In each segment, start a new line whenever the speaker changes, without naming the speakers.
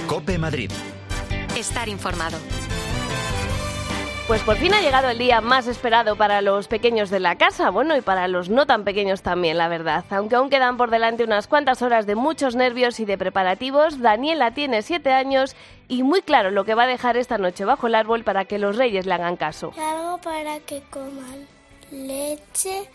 COPE Madrid.
Estar informado.
Pues por fin ha llegado el día más esperado para los pequeños de la casa, bueno, y para los no tan pequeños también, la verdad. Aunque aún quedan por delante unas cuantas horas de muchos nervios y de preparativos, Daniela tiene 7 años y muy claro lo que va a dejar esta noche bajo el árbol para que los reyes le hagan caso.
Algo para que coman leche,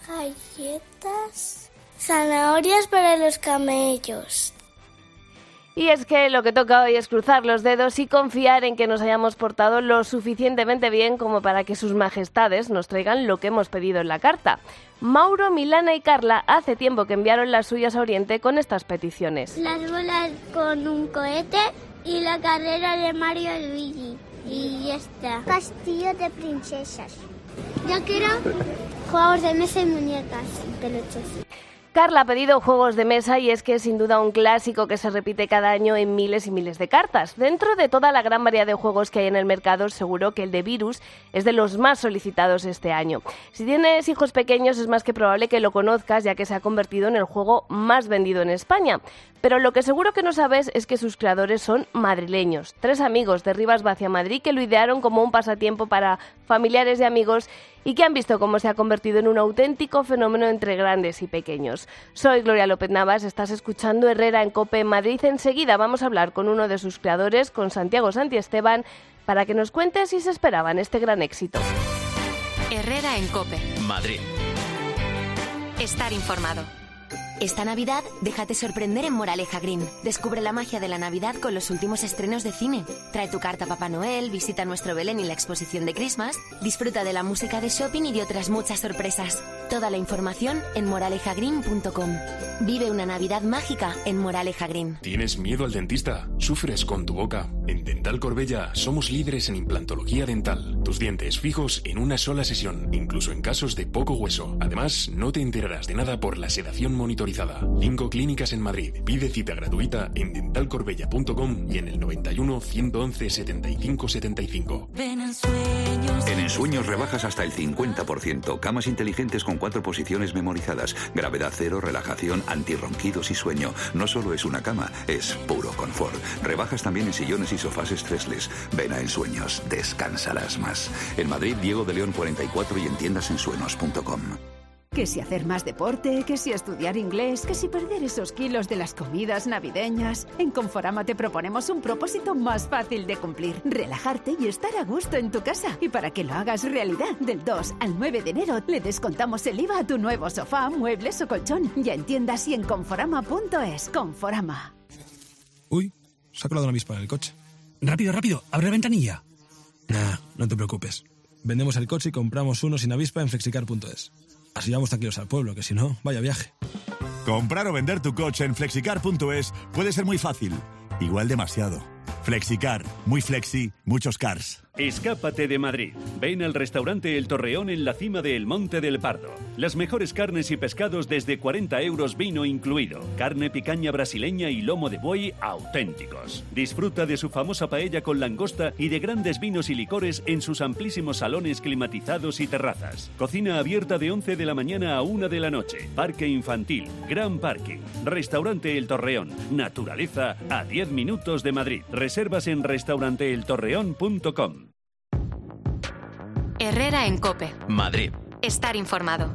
galletas, zanahorias para los camellos.
Y es que lo que toca hoy es cruzar los dedos y confiar en que nos hayamos portado lo suficientemente bien como para que sus majestades nos traigan lo que hemos pedido en la carta. Mauro, Milana y Carla hace tiempo que enviaron las suyas a Oriente con estas peticiones.
Las bolas con un cohete y la carrera de Mario y Luigi. Y ya está. Castillo de princesas. Yo quiero juegos de mesa y muñecas y peluches.
Carla ha pedido juegos de mesa y es que es sin duda un clásico que se repite cada año en miles y miles de cartas. Dentro de toda la gran variedad de juegos que hay en el mercado, seguro que el de Virus es de los más solicitados este año. Si tienes hijos pequeños es más que probable que lo conozcas, ya que se ha convertido en el juego más vendido en España. Pero lo que seguro que no sabes es que sus creadores son madrileños. 3 amigos de Rivas Vacia Madrid que lo idearon como un pasatiempo para familiares y amigos y que han visto cómo se ha convertido en un auténtico fenómeno entre grandes y pequeños. Soy Gloria López Navas, estás escuchando Herrera en COPE Madrid. Enseguida vamos a hablar con uno de sus creadores, con Santiago Santiesteban, para que nos cuente si se esperaban este gran éxito.
Herrera en COPE
Madrid.
Estar informado.
Esta Navidad, déjate sorprender en Moraleja Green. Descubre la magia de la Navidad con los últimos estrenos de cine. Trae tu carta a Papá Noel, visita nuestro Belén y la exposición de Christmas, disfruta de la música de shopping y de otras muchas sorpresas. Toda la información en moralejagreen.com. Vive una Navidad mágica en Moraleja Green.
¿Tienes miedo al dentista? ¿Sufres con tu boca? En Dental Corbella somos líderes en implantología dental. Tus dientes fijos en una sola sesión, incluso en casos de poco hueso. Además, no te enterarás de nada por la sedación monitorizada. 5 clínicas en Madrid. Pide cita gratuita en dentalcorbella.com y en el 91 111 75 75.
En Ensueños rebajas hasta el 50%. Camas inteligentes con 4 posiciones memorizadas. Gravedad cero, relajación, antirronquidos y sueño. No solo es una cama, es puro confort. Rebajas también en sillones y sofás stressless. Ven a Ensueños, descansarás más. En Madrid, Diego de León 44 y en tiendasensueños.com.
Que si hacer más deporte, que si estudiar inglés, que si perder esos kilos de las comidas navideñas. En Conforama te proponemos un propósito más fácil de cumplir. Relajarte y estar a gusto en tu casa. Y para que lo hagas realidad, del 2 al 9 de enero le descontamos el IVA a tu nuevo sofá, muebles o colchón. Ya en tiendas y en conforama.es. Conforama.
Uy, se ha colado una avispa en el coche. Rápido, rápido, abre la ventanilla. Nah, no te preocupes. Vendemos el coche y compramos uno sin avispa en flexicar.es. Así vamos tranquilos al pueblo, que si no, vaya viaje.
Comprar o vender tu coche en flexicar.es puede ser muy fácil. Igual demasiado. Flexicar. Muy flexi, muchos cars.
Escápate de Madrid. Ven al restaurante El Torreón en la cima de El Monte del Pardo. Las mejores carnes y pescados desde 40 euros, vino incluido. Carne picaña brasileña y lomo de buey auténticos. Disfruta de su famosa paella con langosta y de grandes vinos y licores en sus amplísimos salones climatizados y terrazas. Cocina abierta de 11 de la mañana a 1 de la noche. Parque infantil, gran parking. Restaurante El Torreón. Naturaleza a 10 minutos de Madrid. Reservas en restauranteeltorreón.com.
Herrera en COPE
Madrid.
Estar informado.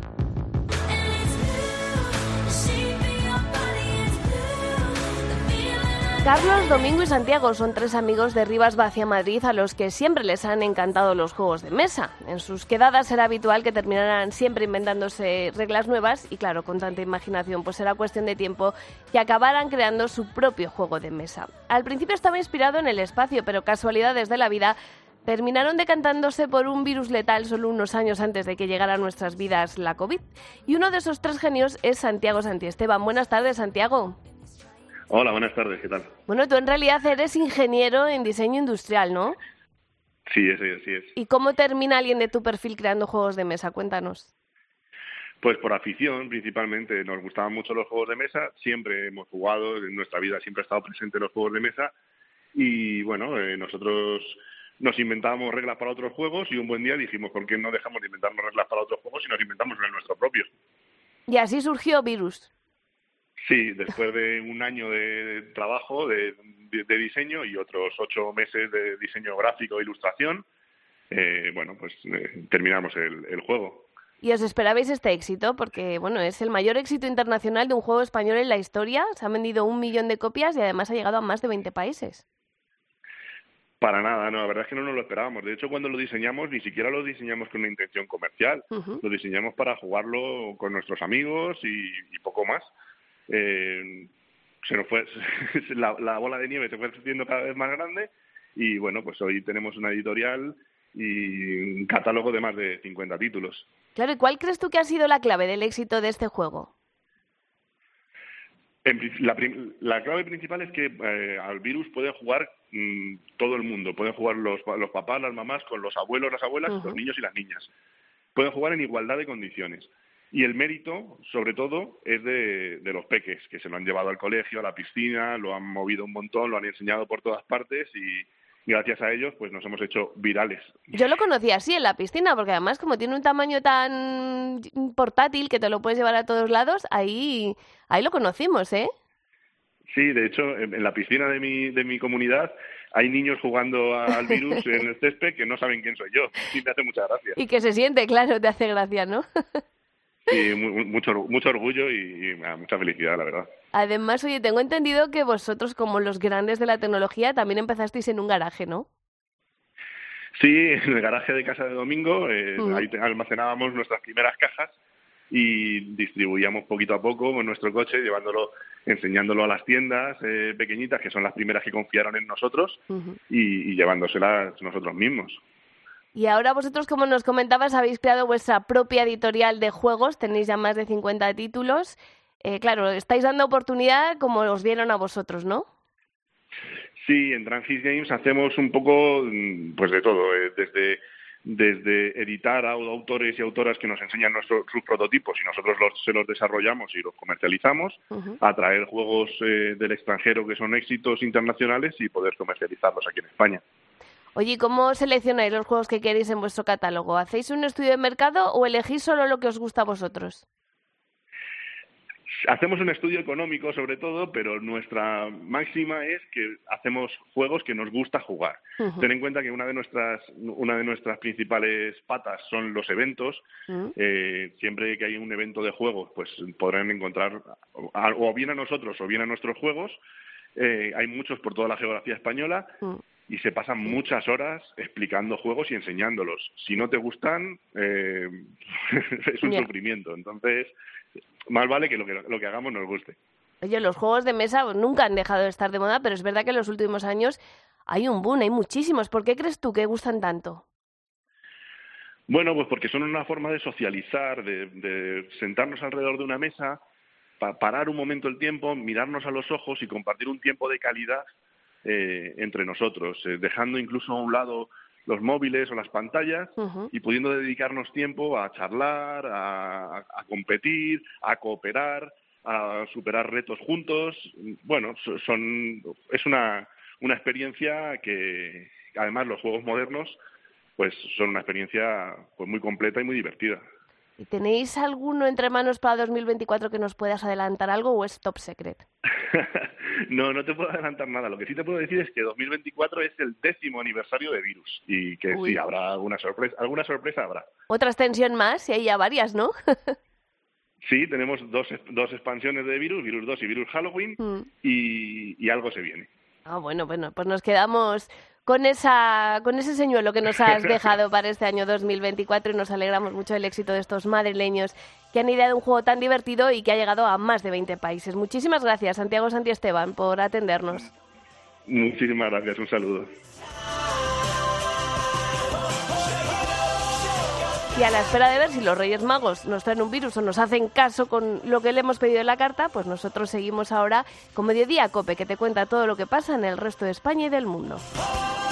Carlos, Domingo y Santiago son 3 amigos de Rivas Vacia Madrid a los que siempre les han encantado los juegos de mesa. En sus quedadas era habitual que terminaran siempre inventándose reglas nuevas y claro, con tanta imaginación pues era cuestión de tiempo que acabaran creando su propio juego de mesa. Al principio estaba inspirado en el espacio, pero casualidades de la vida terminaron decantándose por un virus letal solo unos años antes de que llegara a nuestras vidas la COVID. Y uno de esos 3 genios es Santiago Santiesteban. Buenas tardes, Santiago.
Hola, buenas tardes, ¿qué tal?
Bueno, tú en realidad eres ingeniero en diseño industrial, ¿no?
Sí, así es.
¿Y cómo termina alguien de tu perfil creando juegos de mesa? Cuéntanos.
Pues por afición, principalmente. Nos gustaban mucho los juegos de mesa, siempre hemos jugado, en nuestra vida siempre ha estado presente los juegos de mesa y bueno, nosotros nos inventábamos reglas para otros juegos y un buen día dijimos, ¿por qué no dejamos de inventarnos reglas para otros juegos y nos inventamos el nuestro propio?
Y así surgió Virus.
Sí, después de un año de trabajo de diseño y otros 8 meses de diseño gráfico e ilustración, terminamos el juego.
¿Y os esperabais este éxito? Porque, bueno, es el mayor éxito internacional de un juego español en la historia. Se han vendido 1 millón de copias y además ha llegado a más de 20 países.
Para nada, no, la verdad es que no nos lo esperábamos. De hecho, cuando lo diseñamos, ni siquiera lo diseñamos con una intención comercial. Lo diseñamos para jugarlo con nuestros amigos y poco más. Se nos fue la bola de nieve se fue haciendo cada vez más grande y, bueno, pues hoy tenemos una editorial y un catálogo de más de 50 títulos.
Claro, ¿y cuál crees tú que ha sido la clave del éxito de este juego?
La clave principal es que al Virus puede jugar todo el mundo. Pueden jugar los papás, las mamás, con los abuelos, las abuelas, los niños y las niñas. Pueden jugar en igualdad de condiciones. Y el mérito, sobre todo, es de los peques, que se lo han llevado al colegio, a la piscina, lo han movido un montón, lo han enseñado por todas partes y gracias a ellos pues nos hemos hecho virales. Yo
lo conocí así en la piscina, porque además como tiene un tamaño tan portátil que te lo puedes llevar a todos lados, ahí lo conocimos, ¿eh?
Sí, de hecho, en la piscina de mi comunidad hay niños jugando al Virus en el césped que no saben quién soy yo. Sí, me hace mucha gracia.
Y que se siente, claro, te hace gracia, ¿no?
Sí, mucho orgullo y mucha felicidad, la verdad.
Además, oye, tengo entendido que vosotros, como los grandes de la tecnología, también empezasteis en un garaje, ¿no?
Sí, en el garaje de casa de Domingo, ahí almacenábamos nuestras primeras cajas y distribuíamos poquito a poco con nuestro coche, enseñándolo a las tiendas pequeñitas, que son las primeras que confiaron en nosotros, y llevándoselas nosotros mismos.
Y ahora vosotros, como nos comentabas, habéis creado vuestra propia editorial de juegos, tenéis ya más de 50 títulos. Claro, estáis dando oportunidad como os dieron a vosotros, ¿no?
Sí, en Transgis Games hacemos un poco pues de todo, desde editar a autores y autoras que nos enseñan sus prototipos y nosotros se los desarrollamos y los comercializamos, a traer juegos del extranjero que son éxitos internacionales y poder comercializarlos aquí en España.
Oye, ¿cómo seleccionáis los juegos que queréis en vuestro catálogo? ¿Hacéis un estudio de mercado o elegís solo lo que os gusta a vosotros?
Hacemos un estudio económico sobre todo, pero nuestra máxima es que hacemos juegos que nos gusta jugar. Ten en cuenta que una de nuestras principales patas son los eventos. Siempre que hay un evento de juegos, pues podrán encontrar o bien a nosotros o bien a nuestros juegos. Hay muchos por toda la geografía española. Y se pasan muchas horas explicando juegos y enseñándolos. Si no te gustan, es un sufrimiento. Entonces, más vale que lo que hagamos nos guste.
Oye, los juegos de mesa nunca han dejado de estar de moda, pero es verdad que en los últimos años hay un boom, hay muchísimos. ¿Por qué crees tú que gustan tanto?
Bueno, pues porque son una forma de socializar, de sentarnos alrededor de una mesa, parar un momento el tiempo, mirarnos a los ojos y compartir un tiempo de calidad entre nosotros, dejando incluso a un lado los móviles o las pantallas y pudiendo dedicarnos tiempo a charlar, a competir, a cooperar, a superar retos juntos. Bueno, es una experiencia que, además, los juegos modernos pues son una experiencia pues muy completa y muy divertida.
¿Y tenéis alguno entre manos para 2024 que nos puedas adelantar algo o es top secret?
No te puedo adelantar nada. Lo que sí te puedo decir es que 2024 es el 10º aniversario de Virus y que sí, habrá alguna sorpresa habrá.
Otra extensión más y hay ya varias, ¿no?
Sí, tenemos dos expansiones de Virus, Virus 2 y Virus Halloween y algo se viene.
Bueno, pues nos quedamos con ese señuelo que nos has dejado para este año 2024 y nos alegramos mucho del éxito de estos madrileños que han ideado un juego tan divertido y que ha llegado a más de 20 países. Muchísimas gracias, Santiago Santiesteban, por atendernos.
Muchísimas gracias, un saludo.
Y a la espera de ver si los Reyes Magos nos traen un virus o nos hacen caso con lo que le hemos pedido en la carta, pues nosotros seguimos ahora con Mediodía Cope, que te cuenta todo lo que pasa en el resto de España y del mundo.